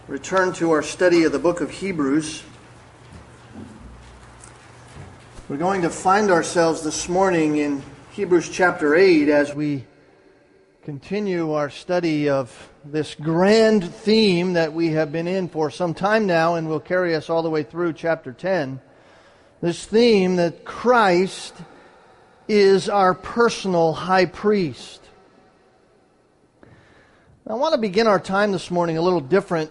Return to our study of the book of Hebrews. We're going to find ourselves this morning in Hebrews chapter 8 as we continue our study of this grand theme that we have been in for some time now and will carry us all the way through chapter 10. This theme that Christ is our personal high priest. I want to begin our time this morning a little different.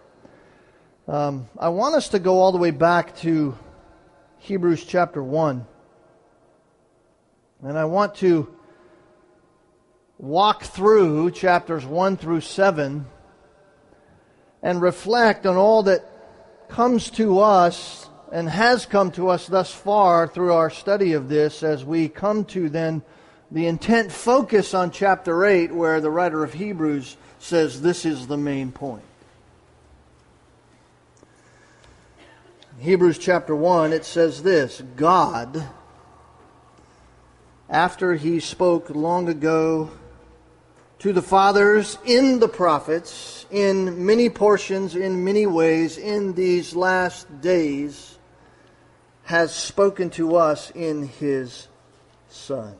I want us to go all the way back to Hebrews chapter 1. And I want to walk through chapters 1 through 7 and reflect on all that comes to us and has come to us thus far through our study of this as we come to then the intent focus on chapter 8 where the writer of Hebrews says this is the main point. Hebrews chapter 1, it says this: God, after He spoke long ago to the fathers in the prophets, in many portions, in many ways, in these last days, has spoken to us in His Son.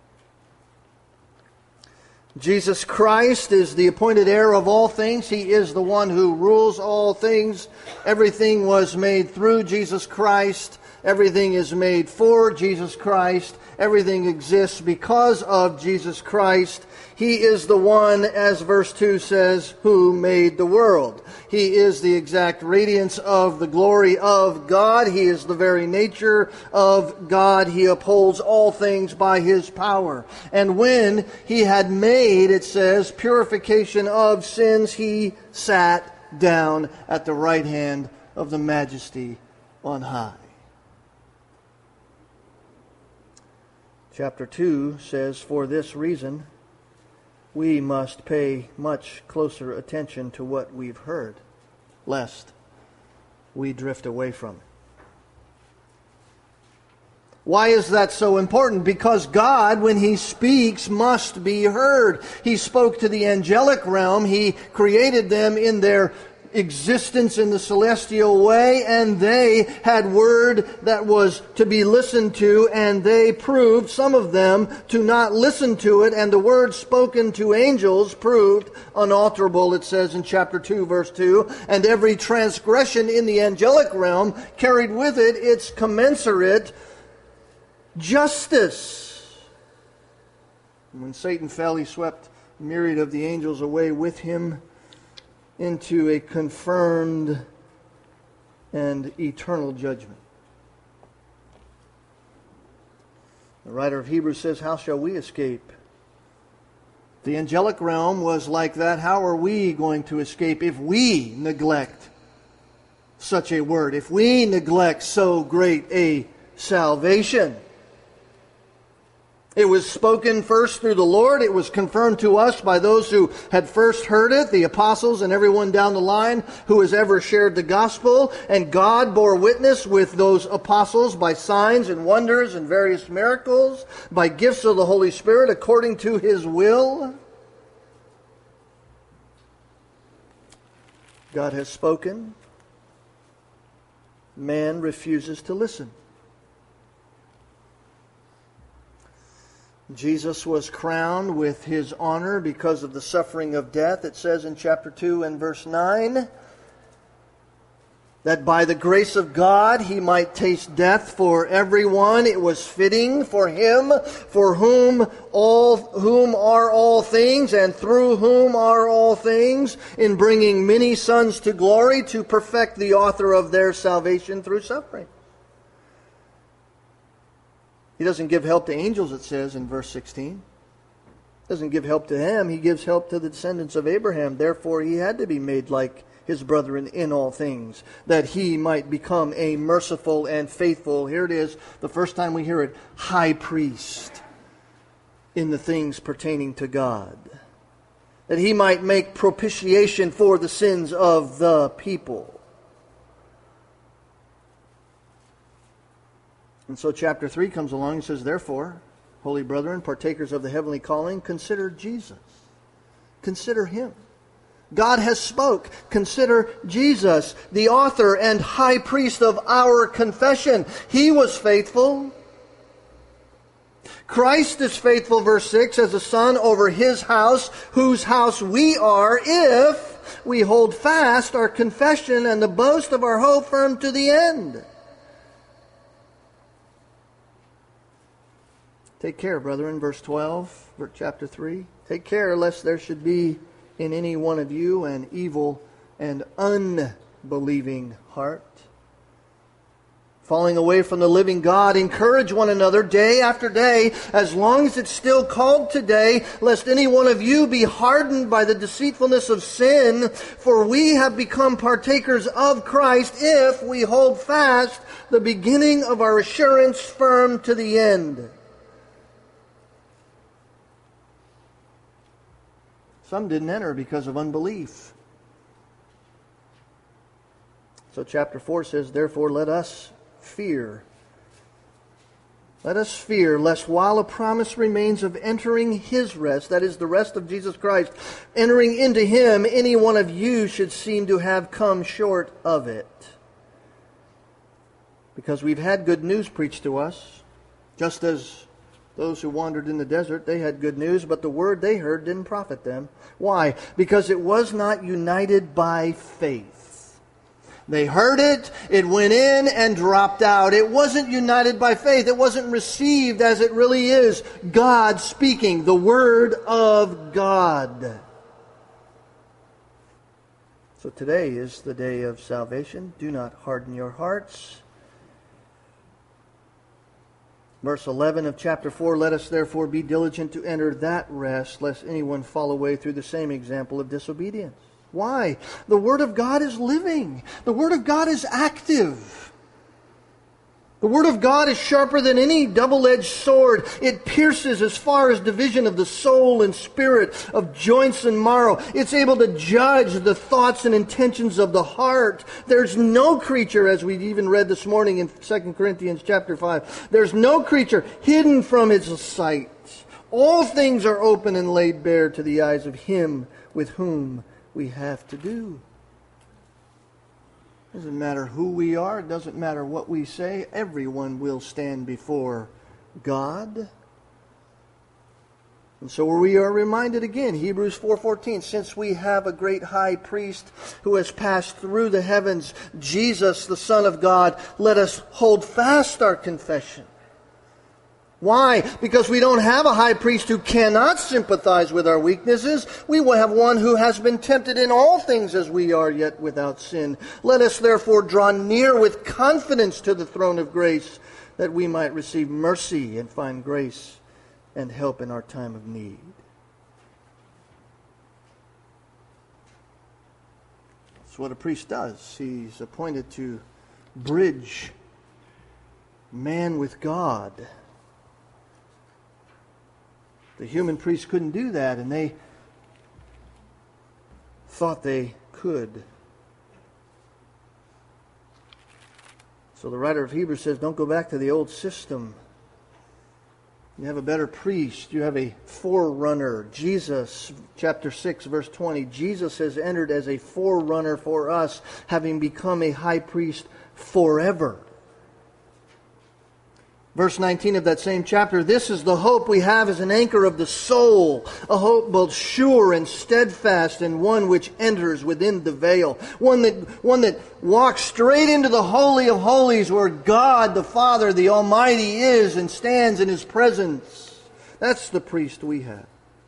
Jesus Christ is the appointed heir of all things. He is the one who rules all things. Everything was made through Jesus Christ. Everything is made for Jesus Christ. Everything exists because of Jesus Christ. He is the one, as verse 2 says, who made the world. He is the exact radiance of the glory of God. He is the very nature of God. He upholds all things by His power. And when He had made, it says, purification of sins, He sat down at the right hand of the Majesty on high. Chapter 2 says, for this reason, we must pay much closer attention to what we've heard, lest we drift away from it. Why is that so important? Because God, when He speaks, must be heard. He spoke to the angelic realm. He created them in their existence in the celestial way, and they had word that was to be listened to, and they proved, some of them, to not listen to it, and the word spoken to angels proved unalterable, it says in chapter 2, verse 2, and every transgression in the angelic realm carried with it its commensurate justice. When Satan fell, he swept a myriad of the angels away with him into a confirmed and eternal judgment. The writer of Hebrews says, how shall we escape? The angelic realm was like that. How are we going to escape if we neglect such a word? If we neglect so great a salvation? It was spoken first through the Lord. It was confirmed to us by those who had first heard it, the apostles and everyone down the line who has ever shared the gospel. And God bore witness with those apostles by signs and wonders and various miracles, by gifts of the Holy Spirit according to His will. God has spoken. Man refuses to listen. Jesus was crowned with His honor because of the suffering of death. It says in chapter 2 and verse 9 that by the grace of God He might taste death for everyone. It was fitting for Him, for whom are all things, and through whom are all things, in bringing many sons to glory, to perfect the author of their salvation through suffering. He doesn't give help to angels, it says in verse 16. He doesn't give help to them. He gives help to the descendants of Abraham. Therefore, He had to be made like His brethren in all things, that He might become a merciful and faithful, here it is, the first time we hear it, high priest in the things pertaining to God. That He might make propitiation for the sins of the people. And so chapter 3 comes along and says, therefore, holy brethren, partakers of the heavenly calling, consider Jesus. Consider Him. God has spoke. Consider Jesus, the author and high priest of our confession. He was faithful. Christ is faithful, verse 6, as a son over His house, whose house we are, if we hold fast our confession and the boast of our hope firm to the end. Take care, brethren, verse 12, chapter 3. Take care lest there should be in any one of you an evil and unbelieving heart, falling away from the living God. Encourage one another day after day, as long as it's still called today, lest any one of you be hardened by the deceitfulness of sin. For we have become partakers of Christ if we hold fast the beginning of our assurance firm to the end. Some didn't enter because of unbelief. So chapter 4 says, therefore let us fear. Let us fear, lest while a promise remains of entering His rest, that is the rest of Jesus Christ, entering into Him, any one of you should seem to have come short of it. Because we've had good news preached to us, just as those who wandered in the desert, they had good news, but the word they heard didn't profit them. Why? Because it was not united by faith. They heard it, it went in and dropped out. It wasn't united by faith. It wasn't received as it really is. God speaking, the Word of God. So today is the day of salvation. Do not harden your hearts. Verse 11 of chapter 4, let us therefore be diligent to enter that rest, lest anyone fall away through the same example of disobedience. Why? The Word of God is living. The Word of God is active. The Word of God is sharper than any double-edged sword. It pierces as far as division of the soul and spirit, of joints and marrow. It's able to judge the thoughts and intentions of the heart. There's no creature, as we even read this morning in 2 Corinthians chapter 5, there's no creature hidden from His sight. All things are open and laid bare to the eyes of Him with whom we have to do. It doesn't matter who we are. It doesn't matter what we say. Everyone will stand before God. And so we are reminded again, Hebrews 4:14, since we have a great high priest who has passed through the heavens, Jesus, the Son of God, let us hold fast our confession. Why? Because we don't have a high priest who cannot sympathize with our weaknesses. We will have one who has been tempted in all things as we are, yet without sin. Let us therefore draw near with confidence to the throne of grace, that we might receive mercy and find grace and help in our time of need. That's what a priest does. He's appointed to bridge man with God. The human priests couldn't do that, and they thought they could. So the writer of Hebrews says, don't go back to the old system. You have a better priest. You have a forerunner. Jesus, chapter 6, verse 20. Jesus has entered as a forerunner for us, having become a high priest forever. Verse 19 of that same chapter, this is the hope we have as an anchor of the soul, a hope both sure and steadfast, and one which enters within the veil, one that walks straight into the Holy of Holies, where God the Father, the Almighty, is and stands in His presence. That's the priest we have.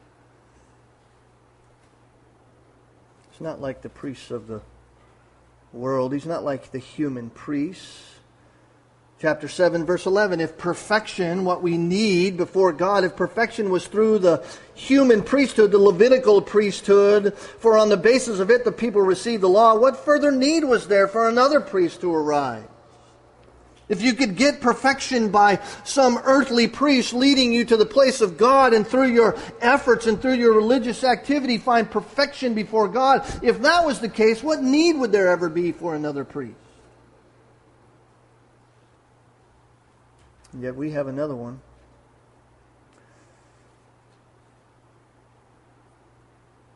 It's not like the priests of the world. He's not like the human priests. Chapter 7, verse 11, if perfection, what we need before God, if perfection was through the human priesthood, the Levitical priesthood, for on the basis of it the people received the law, what further need was there for another priest to arise? If you could get perfection by some earthly priest leading you to the place of God, and through your efforts and through your religious activity find perfection before God, if that was the case, what need would there ever be for another priest? Yet we have another one.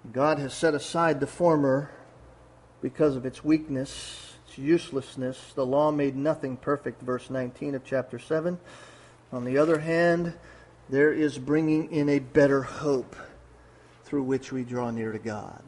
God has set aside the former because of its weakness, its uselessness. The law made nothing perfect, verse 19 of chapter 7. On the other hand, there is bringing in a better hope through which we draw near to God.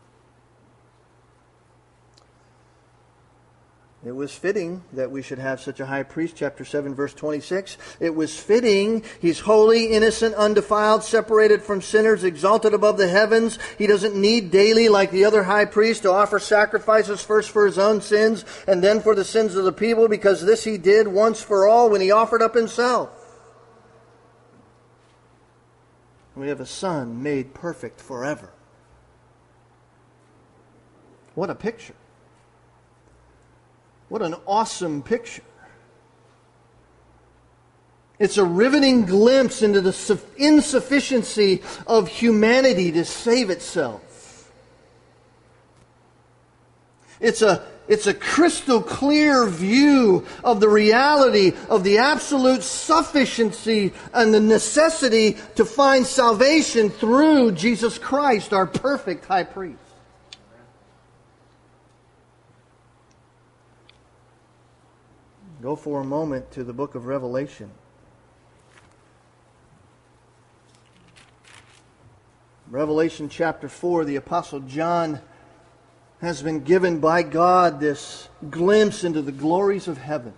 It was fitting that we should have such a high priest, chapter 7, verse 26. It was fitting. He's holy, innocent, undefiled, separated from sinners, exalted above the heavens. He doesn't need daily, like the other high priest, to offer sacrifices first for his own sins and then for the sins of the people, because this he did once for all when he offered up himself. We have a Son made perfect forever. What a picture. What an awesome picture. It's a riveting glimpse into the insufficiency of humanity to save itself. It's a crystal clear view of the reality of the absolute sufficiency and the necessity to find salvation through Jesus Christ, our perfect high priest. Go for a moment to the book of Revelation. Revelation chapter 4, the Apostle John has been given by God this glimpse into the glories of heaven.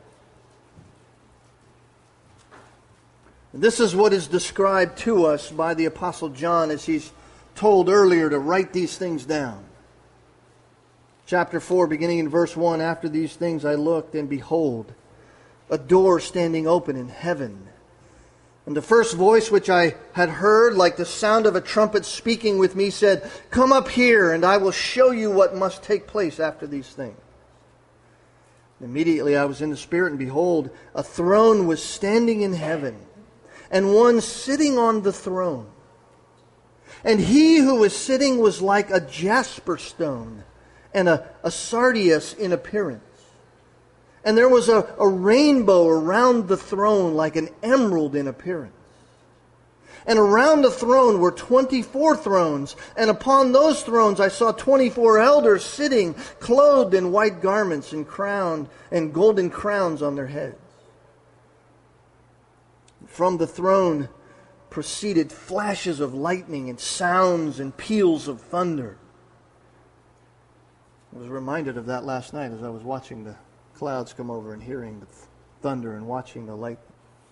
This is what is described to us by the Apostle John as he's told earlier to write these things down. Chapter 4, beginning in verse 1, after these things I looked, and behold, a door standing open in heaven. And the first voice which I had heard, like the sound of a trumpet speaking with me, said, "Come up here, and I will show you what must take place after these things." Immediately I was in the Spirit, and behold, a throne was standing in heaven, and one sitting on the throne. And he who was sitting was like a jasper stone, and a sardius in appearance. And there was a rainbow around the throne like an emerald in appearance. And around the throne were 24 thrones, and upon those thrones I saw 24 elders sitting, clothed in white garments and crowned, and golden crowns on their heads. From the throne proceeded flashes of lightning and sounds and peals of thunder. I was reminded of that last night as I was watching the clouds come over and hearing the thunder and watching the lightning.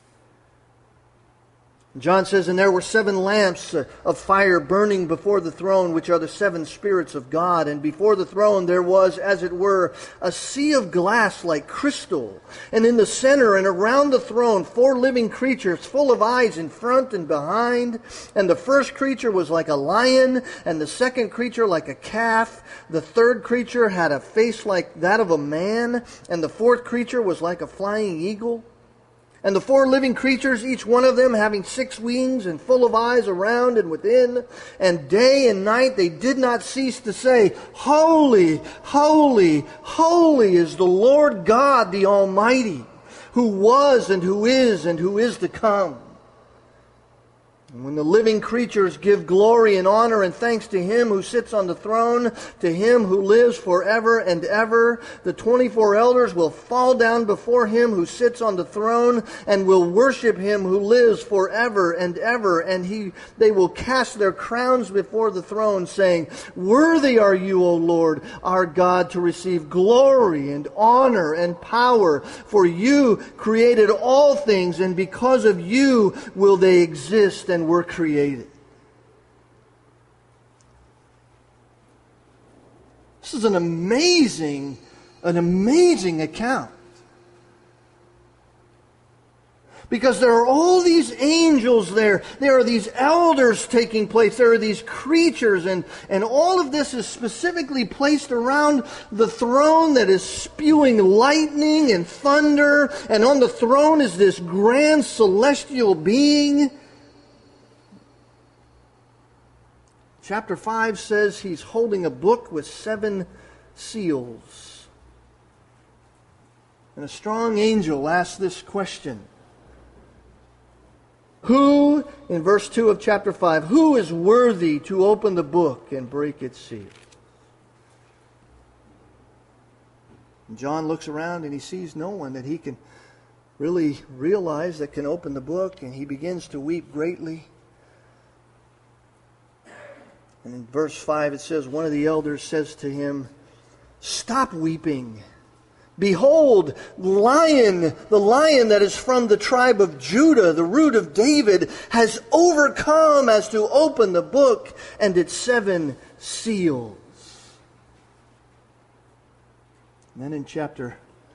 John says, and there were 7 lamps of fire burning before the throne, which are the 7 spirits of God. And before the throne there was, as it were, a sea of glass like crystal. And in the center and around the throne 4 living creatures, full of eyes in front and behind. And the first creature was like a lion, and the second creature like a calf. The third creature had a face like that of a man, and the fourth creature was like a flying eagle. And the 4 living creatures, each one of them having 6 wings and full of eyes around and within, and day and night they did not cease to say, "Holy, holy, holy is the Lord God the Almighty, who was and who is to come." And when the living creatures give glory and honor and thanks to Him who sits on the throne, to Him who lives forever and ever, the 24 elders will fall down before Him who sits on the throne and will worship Him who lives forever and ever. And they will cast their crowns before the throne, saying, "Worthy are you, O Lord, our God, to receive glory and honor and power. For you created all things, and because of you will they exist and were created." This is an amazing account. Because there are all these angels there. There are these elders taking place. There are these creatures. And all of this is specifically placed around the throne that is spewing lightning and thunder. And on the throne is this grand celestial being. Chapter 5 says he's holding a book with 7 seals. And a strong angel asks this question: Who, in verse 2 of chapter 5, who is worthy to open the book and break its seal? And John looks around and he sees no one that he can really realize that can open the book, and he begins to weep greatly. And in verse 5 it says, one of the elders says to him, "Stop weeping. Behold, the lion that is from the tribe of Judah, the root of David, has overcome as to open the book and its 7 seals." And then in chapter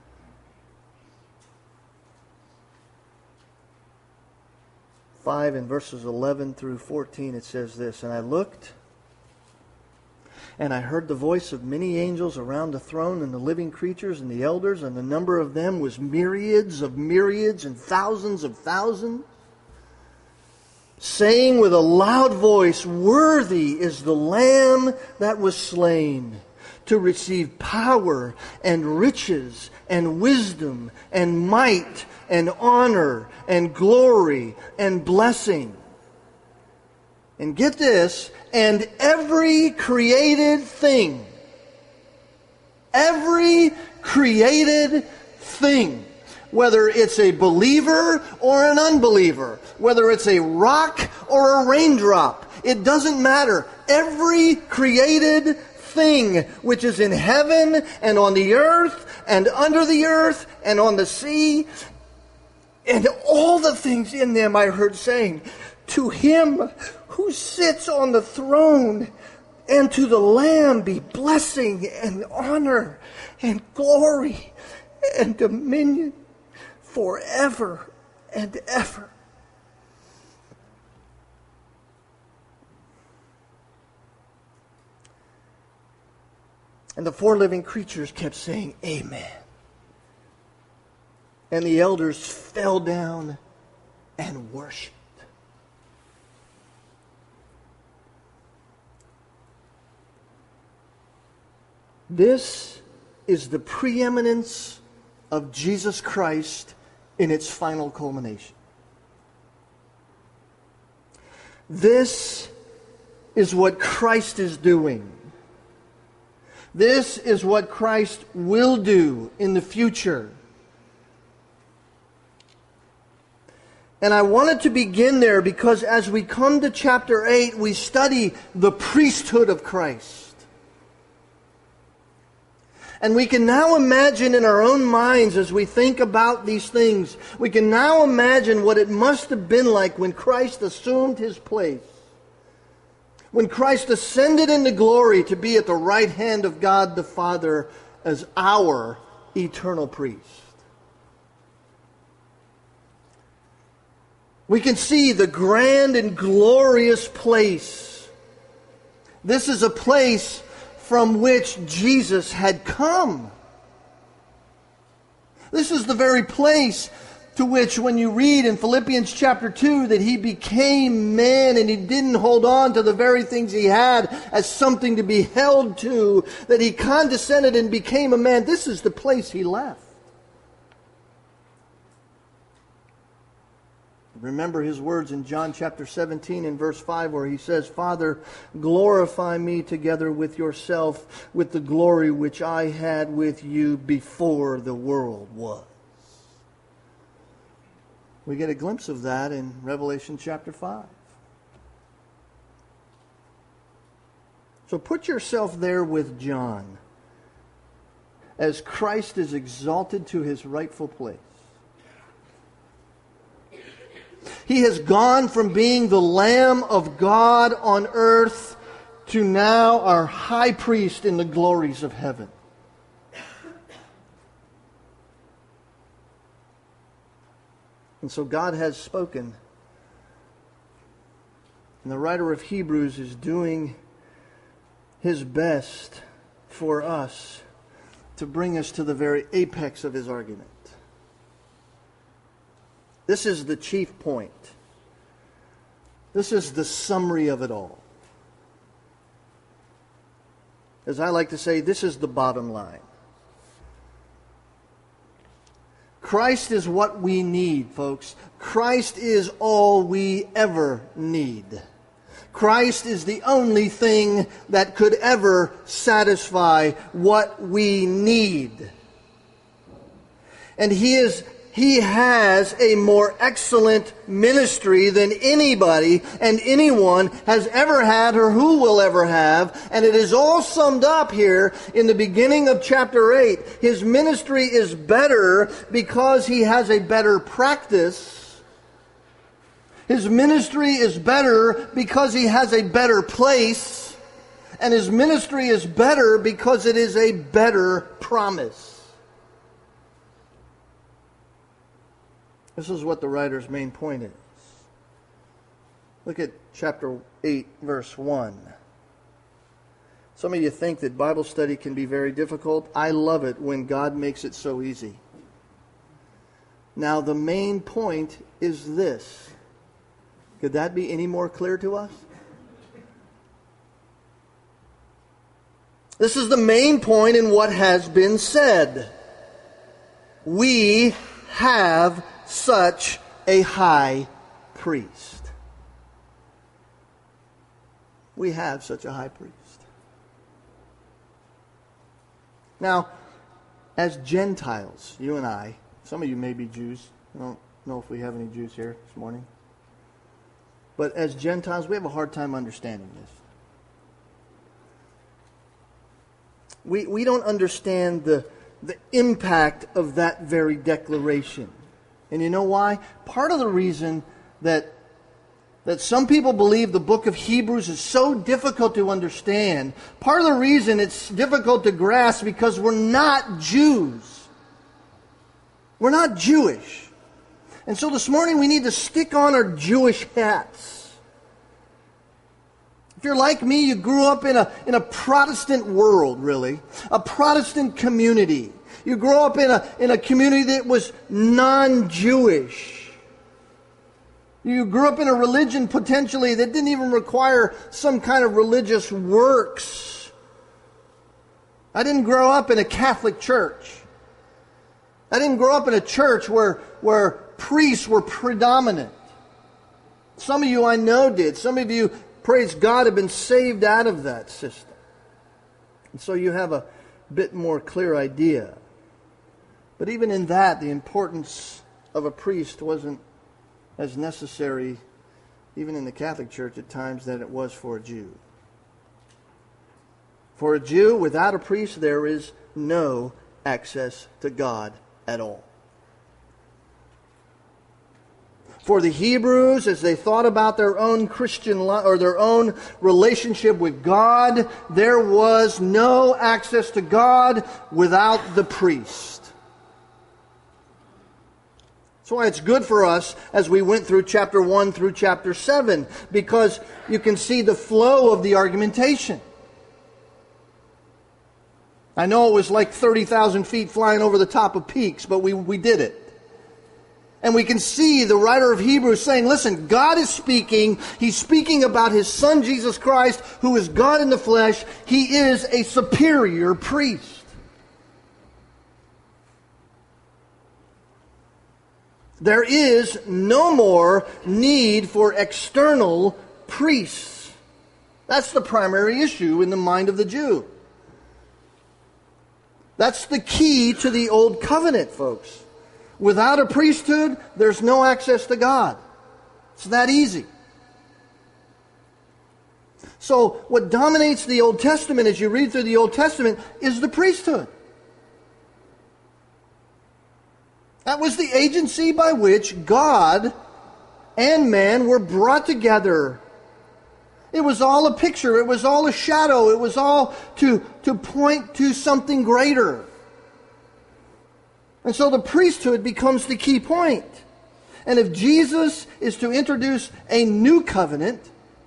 5 in verses 11 through 14 it says this, "And I looked, and I heard the voice of many angels around the throne and the living creatures and the elders, and the number of them was myriads of myriads and thousands of thousands, saying with a loud voice, 'Worthy is the Lamb that was slain to receive power and riches and wisdom and might and honor and glory and blessing.' And get this, and every created thing, whether it's a believer or an unbeliever, whether it's a rock or a raindrop, it doesn't matter. Every created thing which is in heaven and on the earth and under the earth and on the sea, and all the things in them, I heard saying, 'To him who sits on the throne and to the Lamb be blessing and honor and glory and dominion forever and ever.'" And the 4 living creatures kept saying, "Amen." And the elders fell down and worshiped. This is the preeminence of Jesus Christ in its final culmination. This is what Christ is doing. This is what Christ will do in the future. And I wanted to begin there because as we come to chapter 8, we study the priesthood of Christ. And we can now imagine in our own minds as we think about these things, we can now imagine what it must have been like when Christ assumed his place. When Christ ascended into glory to be at the right hand of God the Father as our eternal priest. We can see the grand and glorious place. This is a place from which Jesus had come. This is the very place to which, when you read in Philippians chapter 2 that he became man and he didn't hold on to the very things he had as something to be held to, that he condescended and became a man. This is the place he left. Remember his words in John chapter 17 and verse 5 where he says, "Father, glorify me together with yourself with the glory which I had with you before the world was." We get a glimpse of that in Revelation chapter 5. So put yourself there with John as Christ is exalted to his rightful place. He has gone from being the Lamb of God on earth to now our high priest in the glories of heaven. And so God has spoken. And the writer of Hebrews is doing his best for us to bring us to the very apex of his argument. This is the chief point. This is the summary of it all. As I like to say, this is the bottom line. Christ is what we need, folks. Christ is all we ever need. Christ is the only thing that could ever satisfy what we need. And He has a more excellent ministry than anybody and anyone has ever had or who will ever have. And it is all summed up here in the beginning of chapter 8. His ministry is better because He has a better practice. His ministry is better because He has a better place. And His ministry is better because it is a better promise. This is what the writer's main point is. Look at chapter 8, verse 1. Some of you think that Bible study can be very difficult. I love it when God makes it so easy. Now, the main point is this. Could that be any more clear to us? This is the main point in what has been said. We have such a high priest. We have such a high priest. Now, as Gentiles, you and I, some of you may be Jews. I don't know if we have any Jews here this morning. But as Gentiles, we have a hard time understanding this. We don't understand the impact of that very declaration. And you know why? Part of the reason that some people believe the book of Hebrews is so difficult to understand, part of the reason it's difficult to grasp because we're not Jews. We're not Jewish. And so this morning we need to stick on our Jewish hats. If you're like me, you grew up in a Protestant world, really. A Protestant community. You grew up in a community that was non-Jewish. You grew up in a religion potentially that didn't even require some kind of religious works. I didn't grow up in a Catholic church. I didn't grow up in a church where priests were predominant. Some of you I know did. Some of you, praise God, have been saved out of that system. And so you have a bit more clear idea. But even in that, the importance of a priest wasn't as necessary, even in the Catholic Church at times, than it was for a Jew. For a Jew, without a priest, there is no access to God at all. For the Hebrews, as they thought about their own Christian life or their own relationship with God, there was no access to God without the priest. That's why it's good for us as we went through chapter 1 through chapter 7, because you can see the flow of the argumentation. I know it was like 30,000 feet flying over the top of peaks, but we did it. And we can see the writer of Hebrews saying, listen, God is speaking. He's speaking about His Son, Jesus Christ, who is God in the flesh. He is a superior priest. There is no more need for external priests. That's the primary issue in the mind of the Jew. That's the key to the Old Covenant, folks. Without a priesthood, there's no access to God. It's that easy. So what dominates the Old Testament as you read through the Old Testament is the priesthood. That was the agency by which God and man were brought together. It was all a picture. It was all a shadow. It was all to point to something greater. And so the priesthood becomes the key point. And if Jesus is to introduce a new covenant,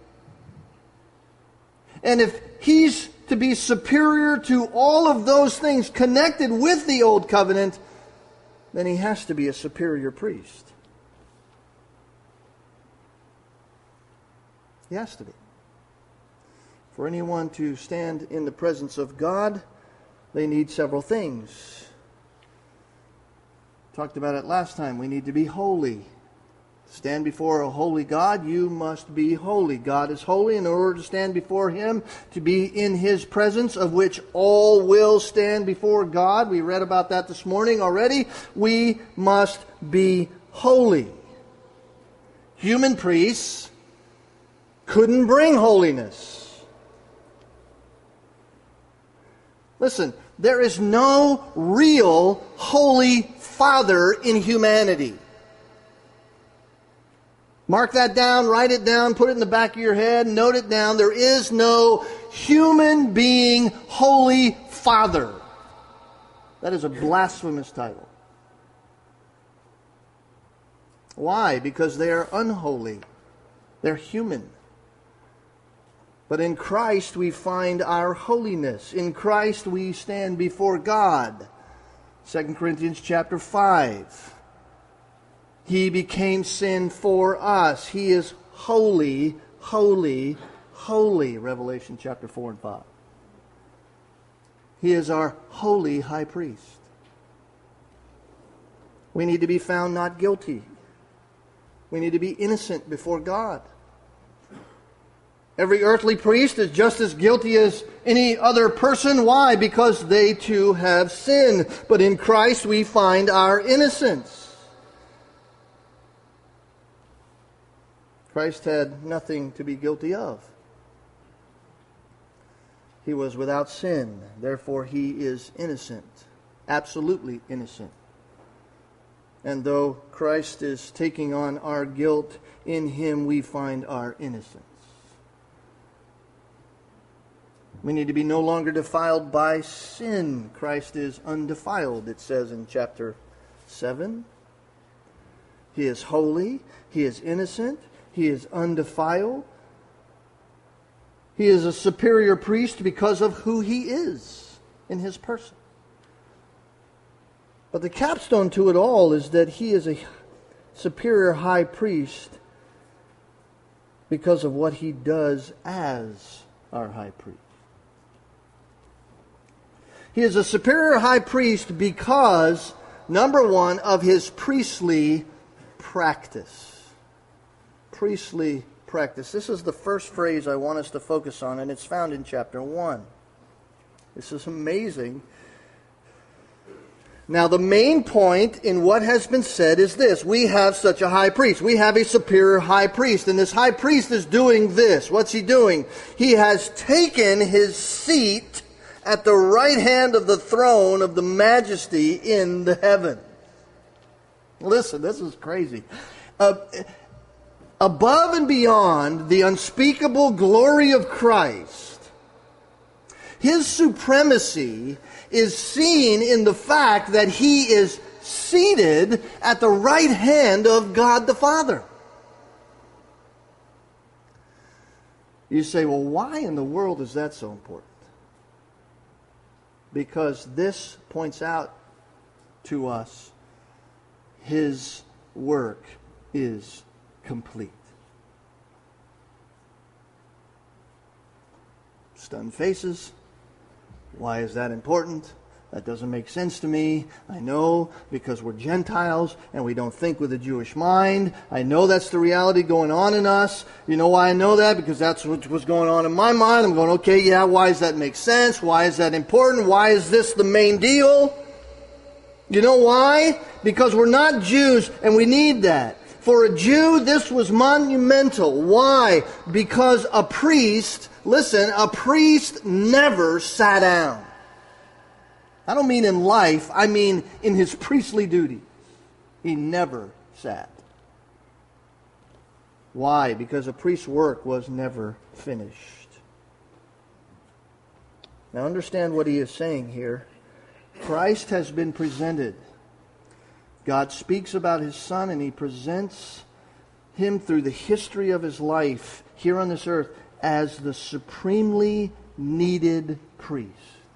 and if He's to be superior to all of those things connected with the Old Covenant, then He has to be a superior priest. He has to be. For anyone to stand in the presence of God, they need several things. Talked about it last time. We need to be holy. Stand before a holy God, you must be holy. God is holy. In order to stand before Him, to be in His presence, of which all will stand before God. We read about that this morning already. We must be holy. Human priests couldn't bring holiness. Listen, there is no real holy Father in humanity. Mark that down, write it down, put it in the back of your head, note it down. There is no human being holy Father. That is a blasphemous title. Why? Because they are unholy. They're human. But in Christ we find our holiness. In Christ we stand before God. 2 Corinthians chapter 5. He became sin for us. He is holy, holy, holy. Revelation chapter 4 and 5. He is our holy high priest. We need to be found not guilty. We need to be innocent before God. Every earthly priest is just as guilty as any other person. Why? Because they too have sinned. But in Christ we find our innocence. Christ had nothing to be guilty of. He was without sin. Therefore he is innocent. Absolutely innocent. And though Christ is taking on our guilt, in Him we find our innocence. We need to be no longer defiled by sin. Christ is undefiled, it says in chapter 7. He is holy. He is innocent. He is undefiled. He is a superior priest because of who He is in His person. But the capstone to it all is that He is a superior high priest because of what He does as our high priest. He is a superior high priest because, number one, of His priestly practice. Priestly practice. This is the first phrase I want us to focus on, and it's found in chapter 1. This is amazing. Now, the main point in what has been said is this. We have such a high priest. We have a superior high priest. And this high priest is doing this. What's he doing? He has taken his seat at the right hand of the throne of the majesty in the heavens. Listen, this is crazy. Above and beyond the unspeakable glory of Christ, His supremacy is seen in the fact that He is seated at the right hand of God the Father. You say, well, why in the world is that so important? Because this points out to us His work is complete. Stunned faces. Why is that important? That doesn't make sense to me. I know, because we're Gentiles and we don't think with a Jewish mind. I know that's the reality going on in us. You know why I know that? Because that's what was going on in my mind. I'm going, okay, yeah, why does that make sense? Why is that important? Why is this the main deal? You know why? Because we're not Jews and we need that. For a Jew, this was monumental. Why? Because a priest, listen, a priest never sat down. I don't mean in life, I mean in his priestly duty. He never sat. Why? Because a priest's work was never finished. Now understand what he is saying here. Christ has been presented. God speaks about His Son and He presents Him through the history of His life here on this earth as the supremely needed priest.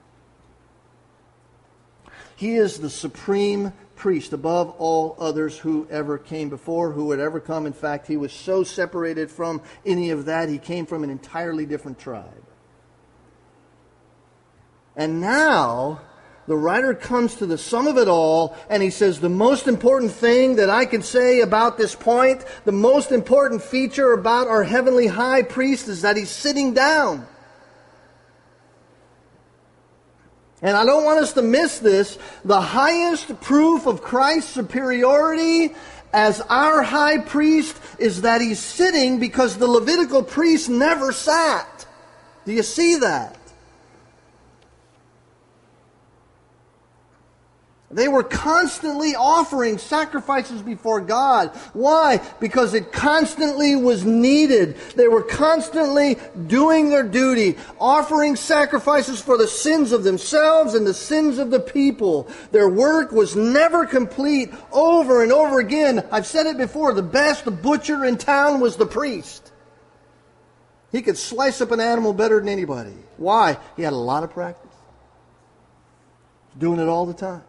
He is the supreme priest above all others who ever came before, who would ever come. In fact, He was so separated from any of that, He came from an entirely different tribe. And now, the writer comes to the sum of it all, and he says the most important thing that I can say about this point, the most important feature about our heavenly high priest is that he's sitting down. And I don't want us to miss this. The highest proof of Christ's superiority as our high priest is that he's sitting, because the Levitical priests never sat. Do you see that? They were constantly offering sacrifices before God. Why? Because it constantly was needed. They were constantly doing their duty, offering sacrifices for the sins of themselves and the sins of the people. Their work was never complete. Over and over again, I've said it before, the best butcher in town was the priest. He could slice up an animal better than anybody. Why? He had a lot of practice. Doing it all the time.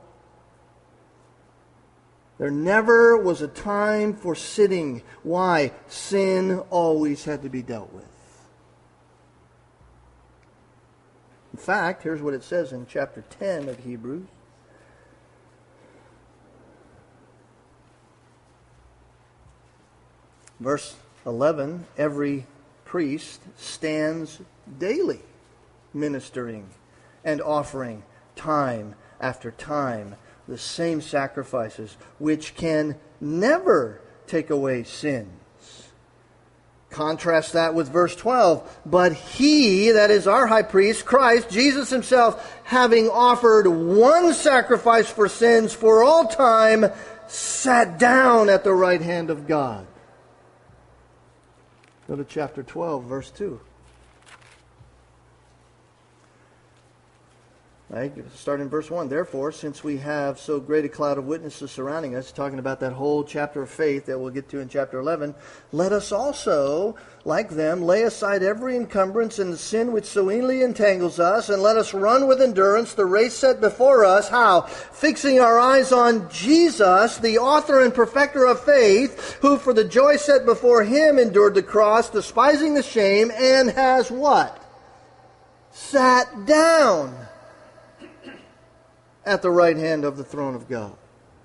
There never was a time for sitting. Why? Sin always had to be dealt with. In fact, here's what it says in chapter 10 of Hebrews. Verse 11, every priest stands daily ministering and offering time after time the same sacrifices, which can never take away sins. Contrast that with verse 12. But he, that is our high priest, Christ, Jesus himself, having offered one sacrifice for sins for all time, sat down at the right hand of God. Go to chapter 12, verse 2. Right, start in verse 1. Therefore, since we have so great a cloud of witnesses surrounding us, talking about that whole chapter of faith that we'll get to in chapter 11, let us also, like them, lay aside every encumbrance and the sin which so easily entangles us, and let us run with endurance the race set before us. How? Fixing our eyes on Jesus, the author and perfecter of faith, who for the joy set before him endured the cross, despising the shame, and has what? Sat down at the right hand of the throne of God.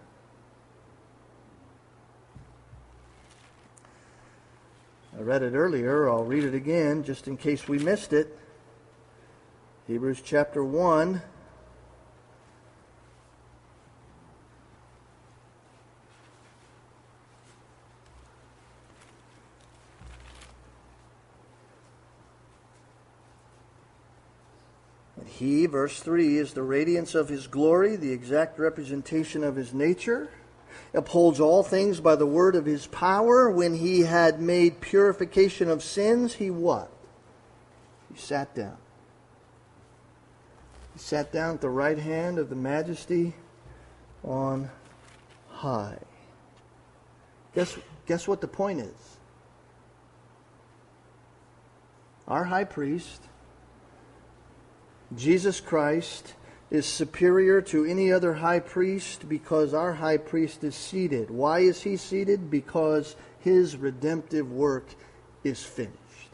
I read it earlier. I'll read it again just in case we missed it. Hebrews chapter 1. He, verse 3, is the radiance of his glory, the exact representation of his nature, upholds all things by the word of his power. When he had made purification of sins, he what? He sat down. He sat down at the right hand of the Majesty on high. Guess what the point is? Our high priest, Jesus Christ, is superior to any other high priest because our high priest is seated. Why is he seated? Because his redemptive work is finished.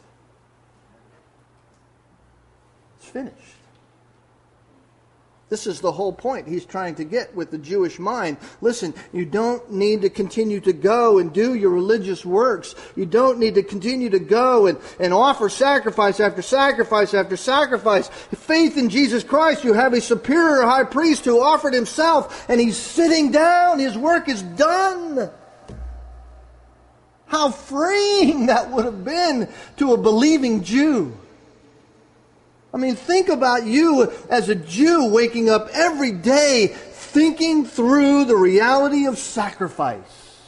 It's finished. This is the whole point he's trying to get with the Jewish mind. Listen, you don't need to continue to go and do your religious works. You don't need to continue to go and offer sacrifice after sacrifice after sacrifice. Faith in Jesus Christ, you have a superior high priest who offered himself, and he's sitting down. His work is done. How freeing that would have been to a believing Jew. I mean, think about you as a Jew waking up every day thinking through the reality of sacrifice.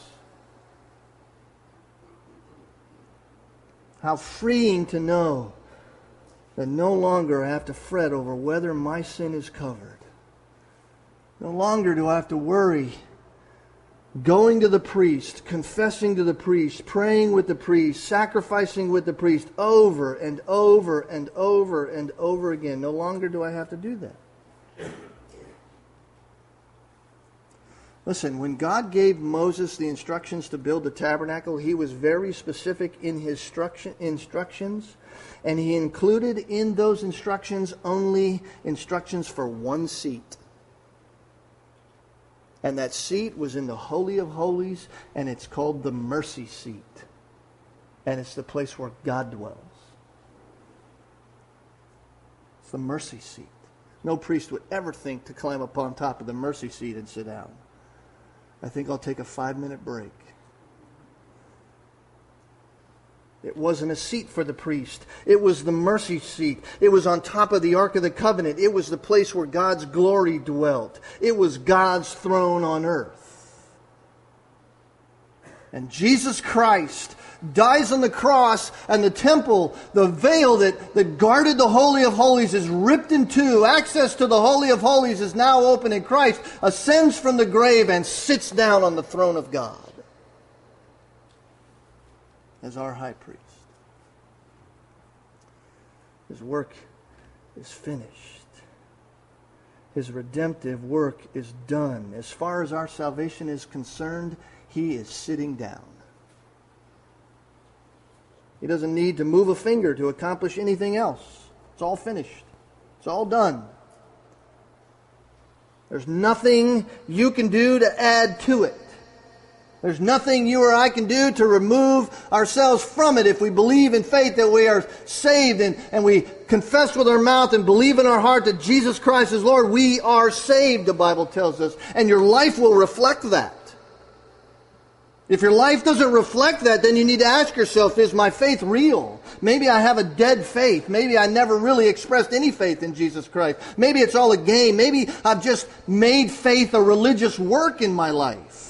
How freeing to know that no longer I have to fret over whether my sin is covered. No longer do I have to worry going to the priest, confessing to the priest, praying with the priest, sacrificing with the priest over and over and over and over again. No longer do I have to do that. Listen, when God gave Moses the instructions to build the tabernacle, he was very specific in his instructions, and he included in those instructions only instructions for one seat. And that seat was in the Holy of Holies, and it's called the mercy seat. And it's the place where God dwells. It's the mercy seat. No priest would ever think to climb up on top of the mercy seat and sit down. I think I'll take a 5-minute break. It wasn't a seat for the priest. It was the mercy seat. It was on top of the Ark of the Covenant. It was the place where God's glory dwelt. It was God's throne on earth. And Jesus Christ dies on the cross, and the temple, the veil that guarded the Holy of Holies, is ripped in two. Access to the Holy of Holies is now open, and Christ ascends from the grave and sits down on the throne of God as our high priest. His work is finished. His redemptive work is done. As far as our salvation is concerned, He is sitting down. He doesn't need to move a finger to accomplish anything else. It's all finished. It's all done. There's nothing you can do to add to it. There's nothing you or I can do to remove ourselves from it. If we believe in faith that we are saved and we confess with our mouth and believe in our heart that Jesus Christ is Lord, we are saved, the Bible tells us. And your life will reflect that. If your life doesn't reflect that, then you need to ask yourself, is my faith real? Maybe I have a dead faith. Maybe I never really expressed any faith in Jesus Christ. Maybe it's all a game. Maybe I've just made faith a religious work in my life.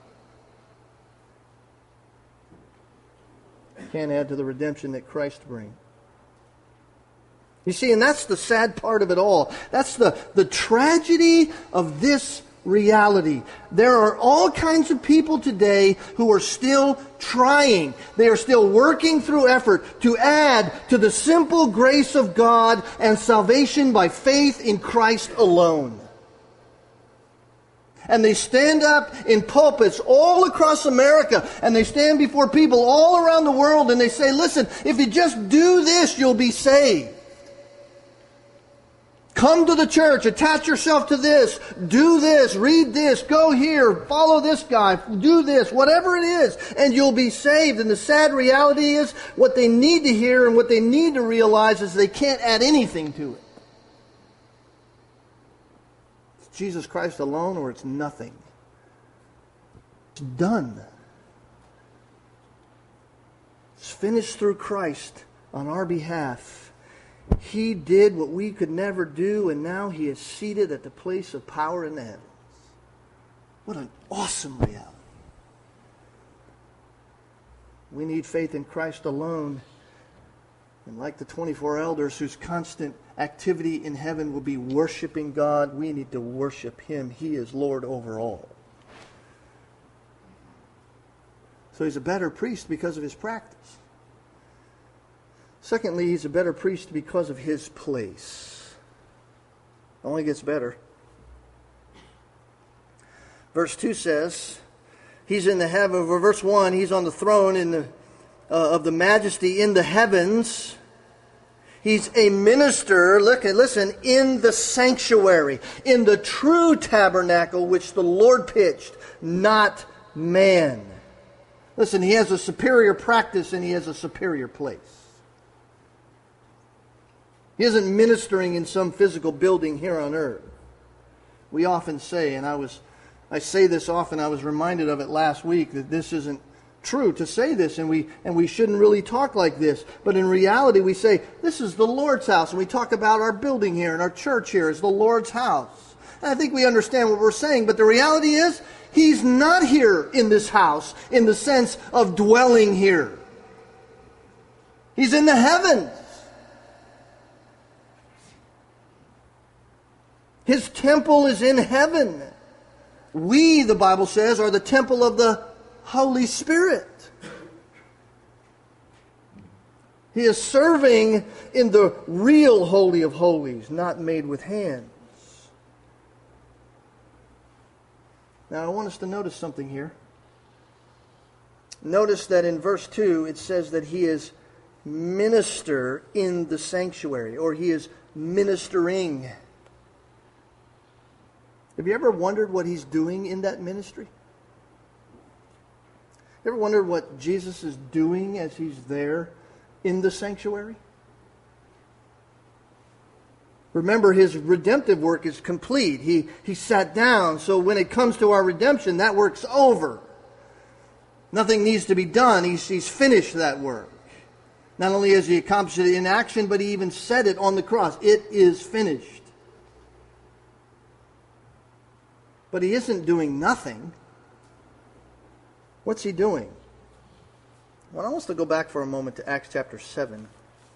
Can't add to the redemption that Christ brings. You see, and that's the sad part of it all. That's the tragedy of this reality. There are all kinds of people today who are still trying. They are still working through effort to add to the simple grace of God and salvation by faith in Christ alone. And they stand up in pulpits all across America, and they stand before people all around the world, and they say, listen, if you just do this, you'll be saved. Come to the church, attach yourself to this, do this, read this, go here, follow this guy, do this, whatever it is, and you'll be saved. And the sad reality is, what they need to hear and what they need to realize is they can't add anything to it. Jesus Christ alone, or it's nothing. It's done. It's finished through Christ on our behalf. He did what we could never do, and now He is seated at the place of power in the heavens. What an awesome reality. We need faith in Christ alone. And like the 24 elders whose constant activity in heaven will be worshiping God, we need to worship Him. He is Lord over all. So He's a better priest because of His practice. Secondly, He's a better priest because of His place. It only gets better. Verse 2 says, He's in the heaven. Verse 1, He's on the throne of the majesty in the heavens. He's a minister, listen, in the sanctuary, in the true tabernacle which the Lord pitched, not man. Listen, He has a superior practice and He has a superior place. He isn't ministering in some physical building here on earth. We often say, and I say this often, I was reminded of it last week, that this isn't true to say this, and we shouldn't really talk like this. But in reality, we say, this is the Lord's house, and we talk about our building here and our church here as the Lord's house. And I think we understand what we're saying, but the reality is, He's not here in this house in the sense of dwelling here. He's in the heavens. His temple is in heaven. We, the Bible says, are the temple of the Holy Spirit. He is serving in the real Holy of Holies, not made with hands. Now I want us to notice something here. Notice that in verse 2 it says that He is minister in the sanctuary, or He is ministering. Have you ever wondered what He's doing in that ministry? You ever wondered what Jesus is doing as He's there in the sanctuary? Remember, His redemptive work is complete. He sat down, so when it comes to our redemption, that work's over. Nothing needs to be done. He's finished that work. Not only has He accomplished it in action, but He even said it on the cross. It is finished. But He isn't doing nothing. What's He doing? Well, I want us to go back for a moment to Acts chapter 7.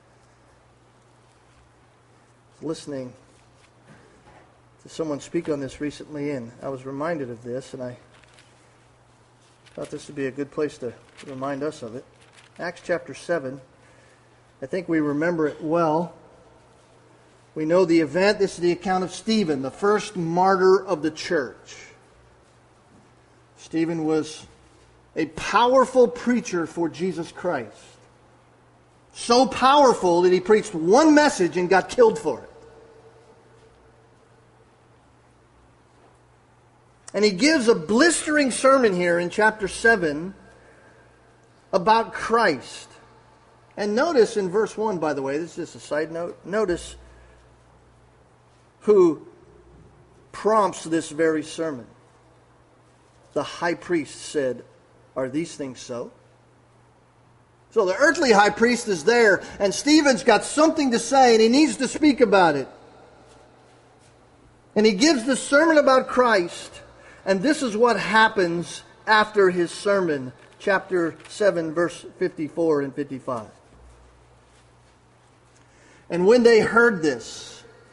Listening to someone speak on this recently, and I was reminded of this, and I thought this would be a good place to remind us of it. Acts chapter 7. I think we remember it well. We know the event. This is the account of Stephen, the first martyr of the church. Stephen was a powerful preacher for Jesus Christ. So powerful that he preached one message and got killed for it. And he gives a blistering sermon here in chapter 7 about Christ. And notice in verse 1, by the way, this is just a side note. Notice who prompts this very sermon. The high priest said, "Are these things so?" So the earthly high priest is there, and Stephen's got something to say, and he needs to speak about it. And he gives the sermon about Christ, and this is what happens after his sermon, chapter 7, verse 54 and 55. And when they heard this,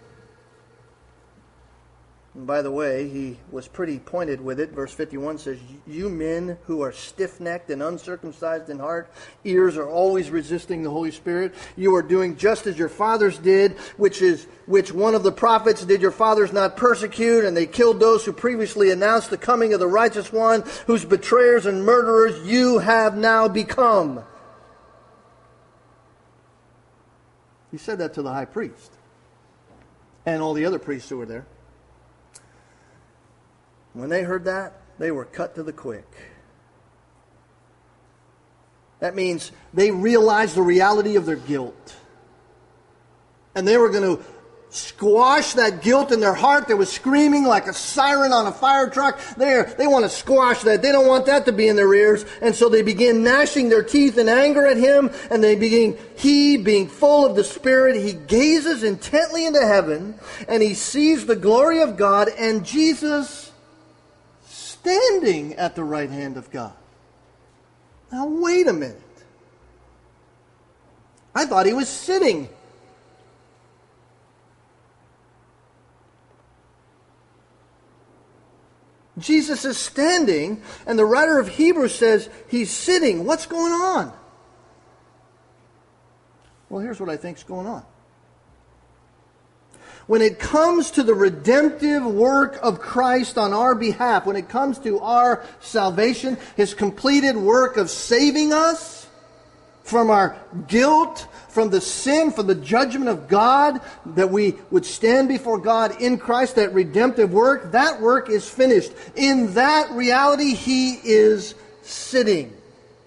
and by the way, he was pretty pointed with it. Verse 51 says, "You men who are stiff-necked and uncircumcised in heart, ears are always resisting the Holy Spirit. You are doing just as your fathers did, which one of the prophets did your fathers not persecute, and they killed those who previously announced the coming of the righteous one, whose betrayers and murderers you have now become." He said that to the high priest and all the other priests who were there. When they heard that, they were cut to the quick. That means they realized the reality of their guilt. And they were going to squash that guilt in their heart that was screaming like a siren on a fire truck. They want to squash that. They don't want that to be in their ears. And so they begin gnashing their teeth in anger at him. And he, being full of the Spirit, he gazes intently into heaven. And he sees the glory of God and Jesus standing at the right hand of God. Now wait a minute. I thought he was sitting. Jesus is standing, and the writer of Hebrews says he's sitting. What's going on? Well, here's what I think's going on. When it comes to the redemptive work of Christ on our behalf, when it comes to our salvation, His completed work of saving us from our guilt, from the sin, from the judgment of God, that we would stand before God in Christ, that redemptive work, that work is finished. In that reality, He is sitting.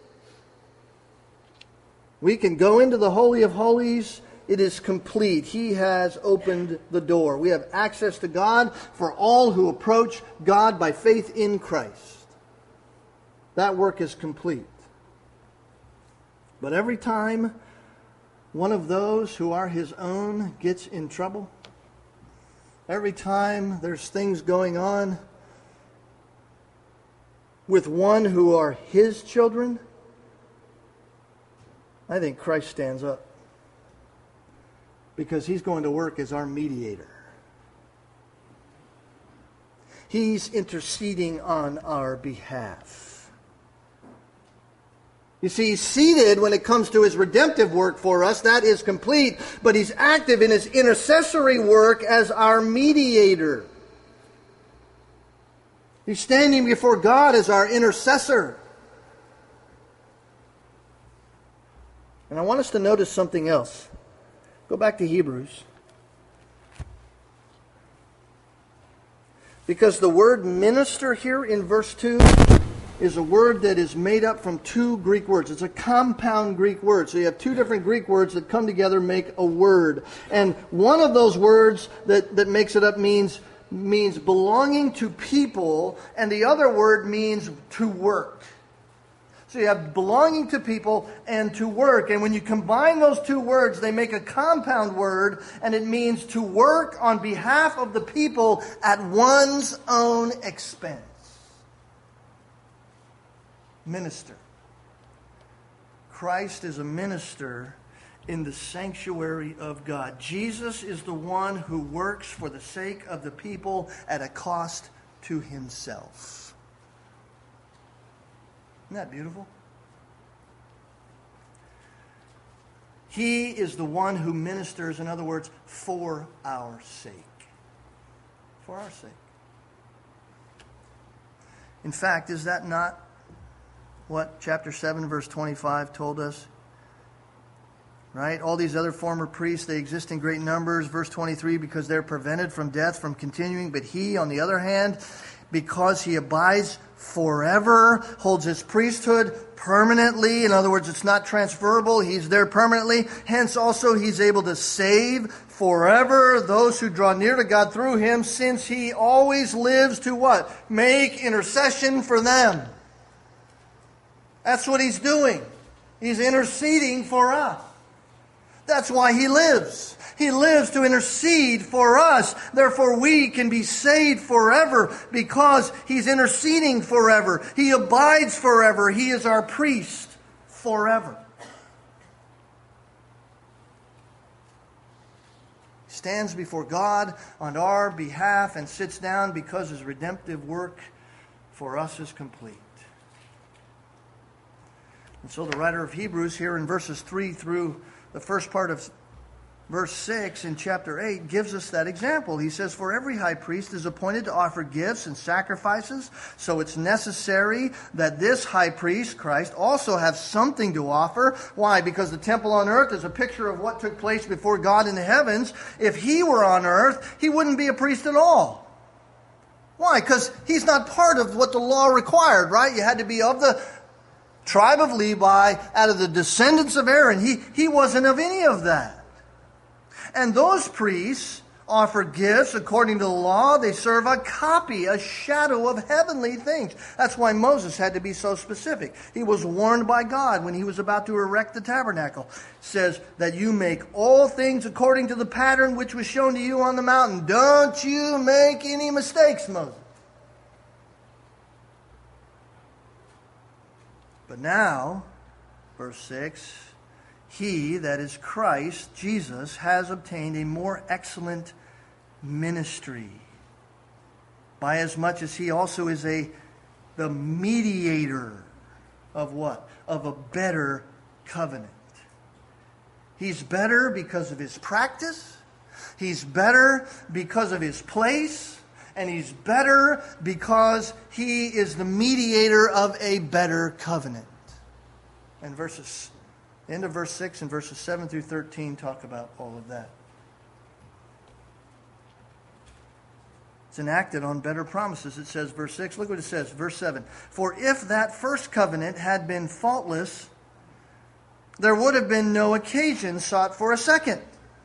We can go into the Holy of Holies. It is complete. He has opened the door. We have access to God for all who approach God by faith in Christ. That work is complete. But every time one of those who are His own gets in trouble, every time there's things going on with one who are His children, I think Christ stands up. Because He's going to work as our mediator. He's interceding on our behalf. You see, He's seated when it comes to His redemptive work for us. That is complete. But He's active in His intercessory work as our mediator. He's standing before God as our intercessor. And I want us to notice something else. Go back to Hebrews. Because the word minister here in verse 2 is a word that is made up from two Greek words. It's a compound Greek word. So you have two different Greek words that come together, make a word. And one of those words that makes it up means belonging to people, and the other word means to work. So you have belonging to people and to work. And when you combine those two words, they make a compound word, and it means to work on behalf of the people at one's own expense. Minister. Christ is a minister in the sanctuary of God. Jesus is the one who works for the sake of the people at a cost to himself. Isn't that beautiful? He is the one who ministers, in other words, for our sake. For our sake. In fact, is that not what chapter 7, verse 25 told us? Right? All these other former priests, they exist in great numbers. Verse 23, because they're prevented from death, from continuing. But he, on the other hand, because he abides forever, holds his priesthood permanently. In other words, it's not transferable. He's there permanently. Hence also he's able to save forever those who draw near to God through him, since he always lives to what? Make intercession for them. That's what he's doing. He's interceding for us. That's why he lives. He lives to intercede for us. Therefore, we can be saved forever because he's interceding forever. He abides forever. He is our priest forever. He stands before God on our behalf and sits down because his redemptive work for us is complete. And so the writer of Hebrews here in verses 3 through the first part of verse 6 in chapter 8 gives us that example. He says, for every high priest is appointed to offer gifts and sacrifices, so it's necessary that this high priest, Christ, also have something to offer. Why? Because the temple on earth is a picture of what took place before God in the heavens. If he were on earth, he wouldn't be a priest at all. Why? Because he's not part of what the law required, right? You had to be of the tribe of Levi, out of the descendants of Aaron. He wasn't of any of that. And those priests offer gifts according to the law. They serve a copy, a shadow of heavenly things. That's why Moses had to be so specific. He was warned by God when he was about to erect the tabernacle. It says that you make all things according to the pattern which was shown to you on the mountain. Don't you make any mistakes, Moses. But now, verse 6, he, that is Christ, Jesus, has obtained a more excellent ministry, by as much as he also is the mediator of what? Of a better covenant. He's better because of his practice. He's better because of his place. And he's better because he is the mediator of a better covenant. And the end of verse 6 and verses 7 through 13 talk about all of that. It's enacted on better promises. It says, verse 6, look what it says, verse 7. For if that first covenant had been faultless, there would have been no occasion sought for a second.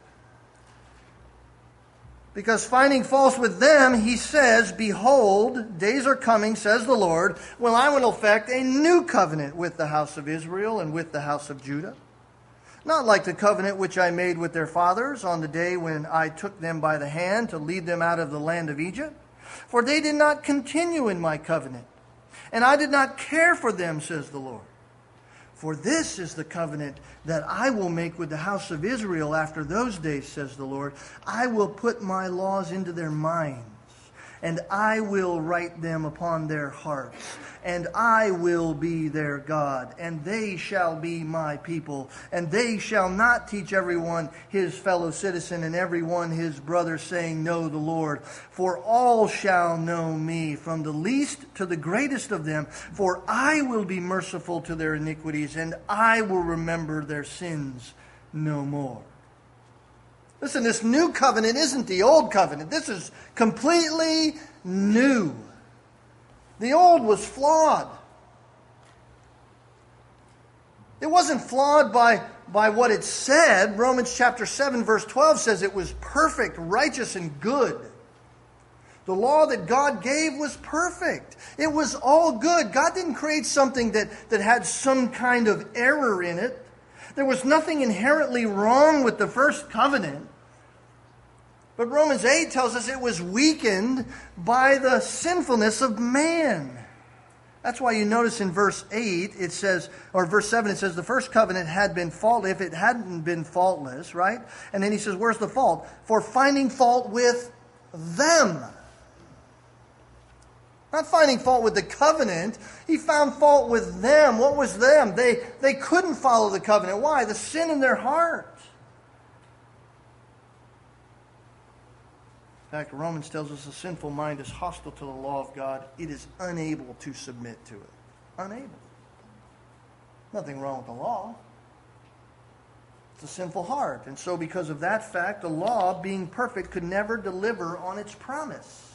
Because finding fault with them, he says, behold, days are coming, says the Lord, when I will effect a new covenant with the house of Israel and with the house of Judah. Not like the covenant which I made with their fathers on the day when I took them by the hand to lead them out of the land of Egypt. For they did not continue in my covenant, and I did not care for them, says the Lord. For this is the covenant that I will make with the house of Israel after those days, says the Lord. I will put my laws into their minds, and I will write them upon their hearts, and I will be their God, and they shall be my people. And they shall not teach everyone his fellow citizen and everyone his brother, saying, know the Lord. For all shall know me, from the least to the greatest of them. For I will be merciful to their iniquities, and I will remember their sins no more. Listen, this new covenant isn't the old covenant. This is completely new. The old was flawed. It wasn't flawed by what it said. Romans chapter 7 verse 12 says it was perfect, righteous, and good. The law that God gave was perfect. It was all good. God didn't create something that had some kind of error in it. There was nothing inherently wrong with the first covenant. But Romans 8 tells us it was weakened by the sinfulness of man. That's why you notice in verse 8 it says, or verse 7 it says, the first covenant had been faultless if it hadn't been faultless, right? And then he says, where's the fault? For finding fault with them. Not finding fault with the covenant. He found fault with them. What was them? They couldn't follow the covenant. Why? The sin in their heart. In fact, Romans tells us a sinful mind is hostile to the law of God. It is unable to submit to it. Unable. Nothing wrong with the law. It's a sinful heart. And so because of that fact, the law, being perfect, could never deliver on its promise.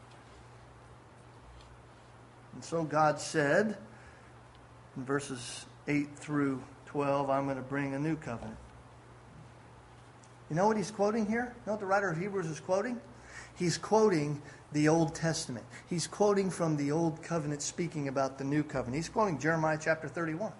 And so God said, in verses 8 through 12, I'm going to bring a new covenant. You know what he's quoting here? You know what the writer of Hebrews is quoting? He's quoting the Old Testament. He's quoting from the Old Covenant, speaking about the New Covenant. He's quoting Jeremiah chapter 31.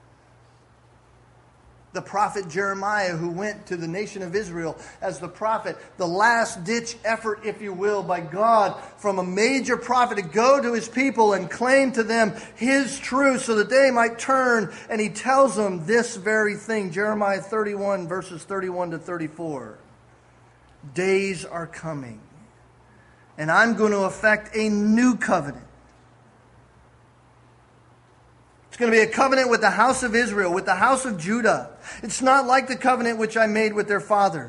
The prophet Jeremiah, who went to the nation of Israel as the prophet, the last-ditch effort, if you will, by God from a major prophet to go to his people and claim to them his truth so that they might turn. And he tells them this very thing, Jeremiah 31, verses 31 to 34. Days are coming, and I'm going to effect a new covenant. It's going to be a covenant with the house of Israel, with the house of Judah. It's not like the covenant which I made with their fathers.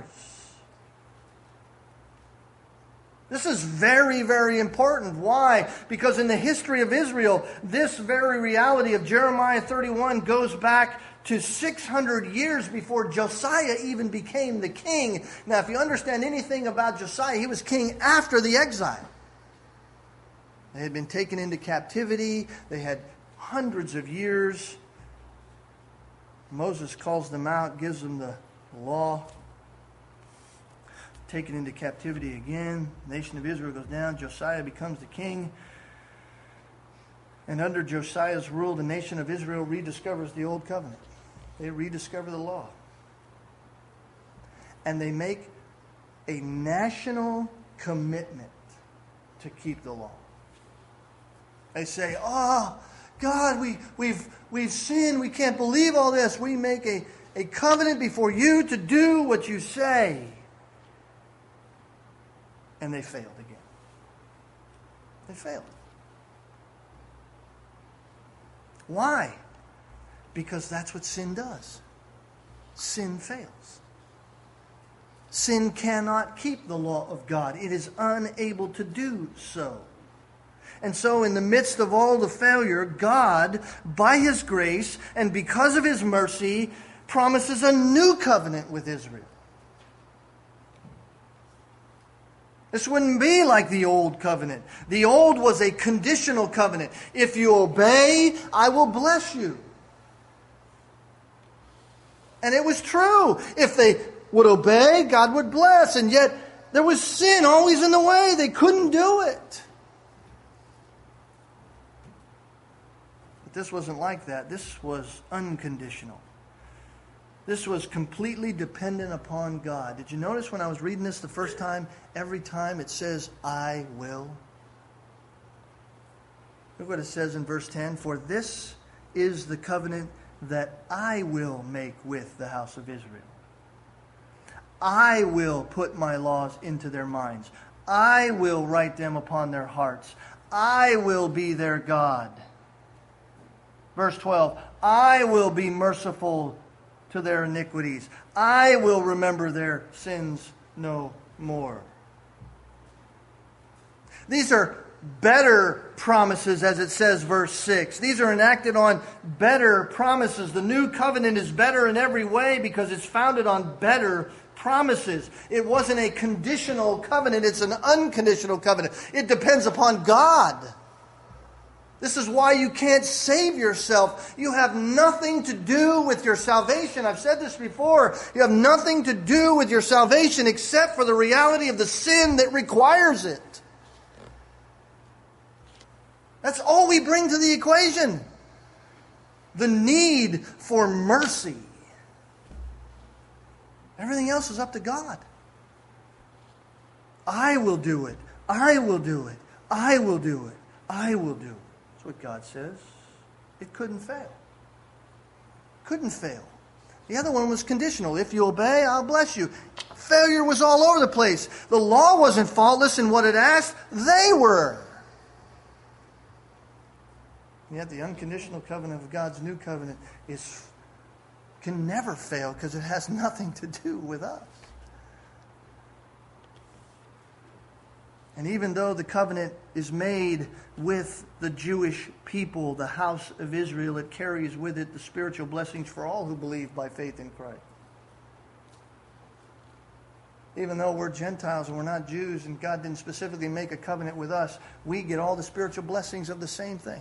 This is very, very important. Why? Because in the history of Israel, this very reality of Jeremiah 31 goes back to 600 years before Josiah even became the king. Now, if you understand anything about Josiah, he was king after the exile. They had been taken into captivity. They had hundreds of years. Moses calls them out, gives them the law. Taken into captivity again. The nation of Israel goes down. Josiah becomes the king. And under Josiah's rule, the nation of Israel rediscovers the old covenant. They rediscover the law. And they make a national commitment to keep the law. They say, oh, God, we've sinned. We can't believe all this. We make a covenant before you to do what you say. And they failed again. They failed. Why? Because that's what sin does. Sin fails. Sin cannot keep the law of God. It is unable to do so. And so in the midst of all the failure, God, by His grace and because of His mercy, promises a new covenant with Israel. This wouldn't be like the old covenant. The old was a conditional covenant. If you obey, I will bless you. And it was true. If they would obey, God would bless. And yet there was sin always in the way. They couldn't do it. But this wasn't like that. This was unconditional. This was completely dependent upon God. Did you notice when I was reading this the first time, every time it says, I will? Look what it says in verse 10. For this is the covenant that I will make with the house of Israel. I will put my laws into their minds. I will write them upon their hearts. I will be their God. Verse 12. I will be merciful to their iniquities. I will remember their sins no more. These are better promises, as it says, verse 6. These are enacted on better promises. The new covenant is better in every way because it's founded on better promises. It wasn't a conditional covenant. It's an unconditional covenant. It depends upon God. This is why you can't save yourself. You have nothing to do with your salvation. I've said this before. You have nothing to do with your salvation except for the reality of the sin that requires it. That's all we bring to the equation. The need for mercy. Everything else is up to God. I will do it. I will do it. I will do it. I will do it. That's what God says. It couldn't fail. Couldn't fail. The other one was conditional. If you obey, I'll bless you. Failure was all over the place. The law wasn't faultless in what it asked. They were. Yet the unconditional covenant of God's new covenant can never fail because it has nothing to do with us. And even though the covenant is made with the Jewish people, the house of Israel, it carries with it the spiritual blessings for all who believe by faith in Christ. Even though we're Gentiles and we're not Jews and God didn't specifically make a covenant with us, we get all the spiritual blessings of the same thing.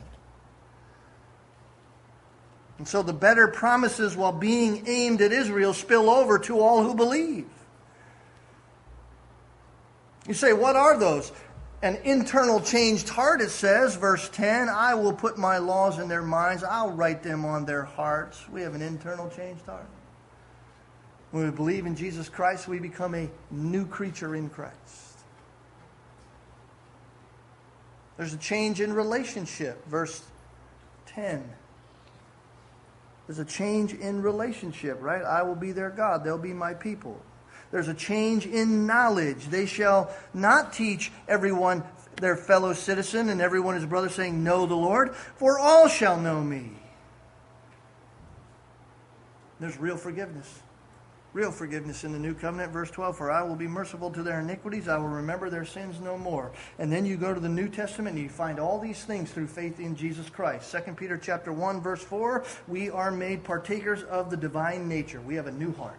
And so the better promises, while being aimed at Israel, spill over to all who believe. You say, what are those? An internal changed heart, it says, verse 10, I will put my laws in their minds. I'll write them on their hearts. We have an internal changed heart. When we believe in Jesus Christ, we become a new creature in Christ. There's a change in relationship, verse 10. There's a change in relationship, right? I will be their God. They'll be my people. There's a change in knowledge. They shall not teach everyone their fellow citizen and everyone his brother, saying, know the Lord, for all shall know me. There's real forgiveness. Real forgiveness in the new covenant. Verse 12, for I will be merciful to their iniquities. I will remember their sins no more. And then you go to the New Testament and you find all these things through faith in Jesus Christ. 2 Peter chapter 1, verse 4, we are made partakers of the divine nature. We have a new heart.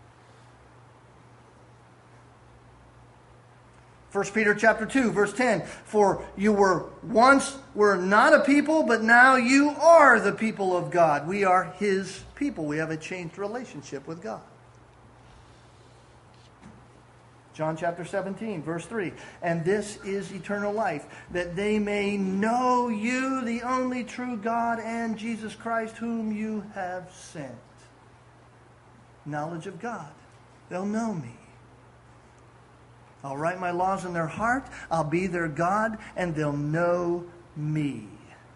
1 Peter chapter 2, verse 10, for you were not a people, but now you are the people of God. We are His people. We have a changed relationship with God. John chapter 17, verse 3. And this is eternal life, that they may know you, the only true God, and Jesus Christ, whom you have sent. Knowledge of God. They'll know me. I'll write my laws in their heart. I'll be their God, and they'll know me.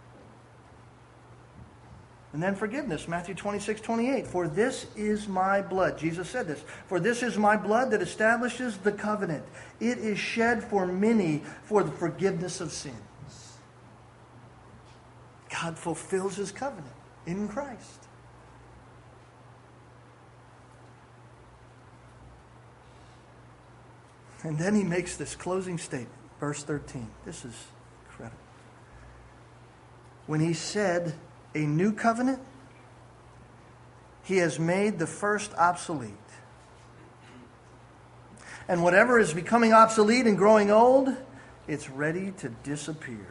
And then forgiveness, Matthew 26, 28. For this is my blood. Jesus said this. For this is my blood that establishes the covenant. It is shed for many for the forgiveness of sins. God fulfills His covenant in Christ. And then He makes this closing statement, verse 13. This is incredible. When He said, a new covenant, He has made the first obsolete. And whatever is becoming obsolete and growing old, it's ready to disappear.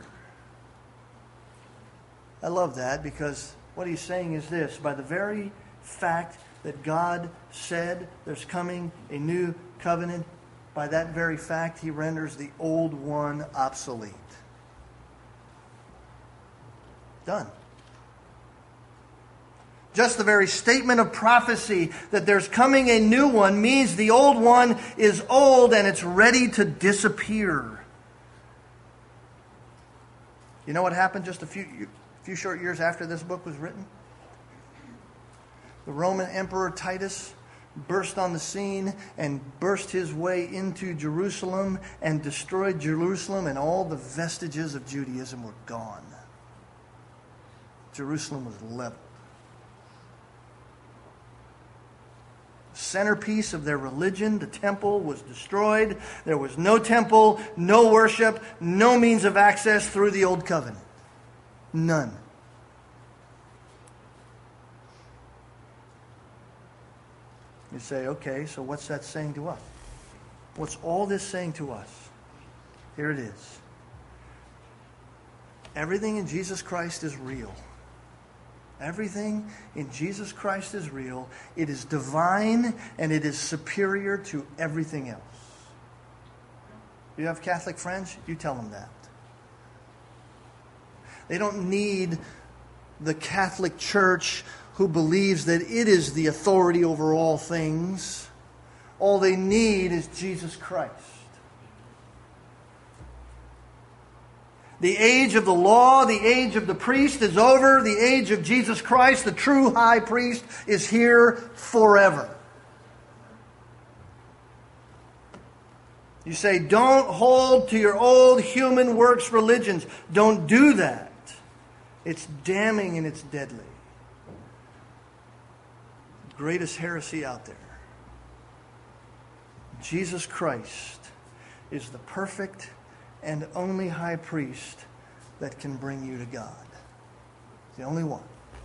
I love that because what He's saying is this. By the very fact that God said there's coming a new covenant, by that very fact, He renders the old one obsolete. Done. Just the very statement of prophecy that there's coming a new one means the old one is old and it's ready to disappear. You know what happened just a few short years after this book was written? The Roman Emperor Titus burst on the scene and burst his way into Jerusalem and destroyed Jerusalem, and all the vestiges of Judaism were gone. Jerusalem was leveled. Centerpiece of their religion, the temple, was destroyed. There was no temple, no worship, no means of access through the Old Covenant. None. You say, okay, so what's that saying to us? What's all this saying to us? Here it is. Everything in Jesus Christ is real. Everything in Jesus Christ is real. It is divine, and it is superior to everything else. You have Catholic friends? You tell them that. They don't need the Catholic Church who believes that it is the authority over all things. All they need is Jesus Christ. The age of the law, the age of the priest is over. The age of Jesus Christ, the true high priest, is here forever. You say, don't hold to your old human works religions. Don't do that. It's damning and it's deadly. The greatest heresy out there. Jesus Christ is the perfect and only high priest that can bring you to God. The only one.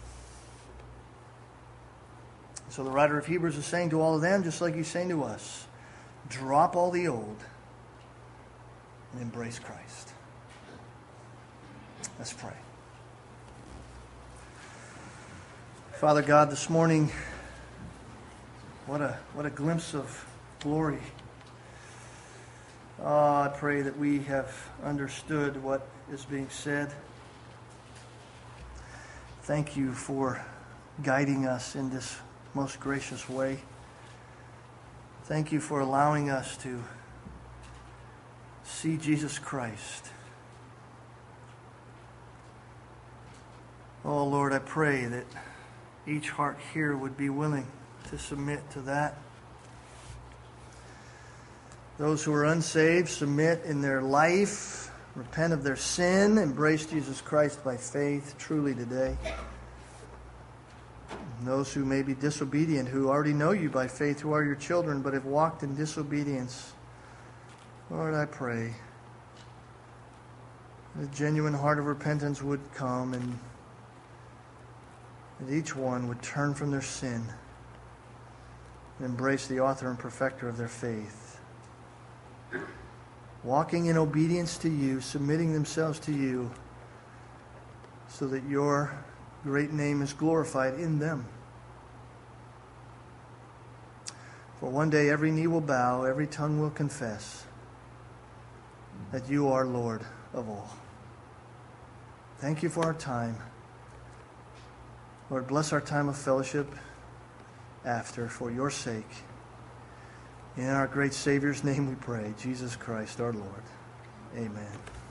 So the writer of Hebrews is saying to all of them, just like he's saying to us, drop all the old and embrace Christ. Let's pray. Father God, this morning, what a glimpse of glory. Oh, I pray that we have understood what is being said. Thank you for guiding us in this most gracious way. Thank you for allowing us to see Jesus Christ. Oh, Lord, I pray that each heart here would be willing to submit to that. Those who are unsaved, submit in their life, repent of their sin, embrace Jesus Christ by faith truly today. And those who may be disobedient, who already know you by faith, who are your children, but have walked in disobedience, Lord, I pray that a genuine heart of repentance would come and that each one would turn from their sin and embrace the author and perfecter of their faith. Walking in obedience to you, submitting themselves to you, so that your great name is glorified in them. For one day every knee will bow, every tongue will confess that you are Lord of all. Thank you for our time. Lord, bless our time of fellowship after, for your sake. In our great Savior's name we pray, Jesus Christ our Lord. Amen.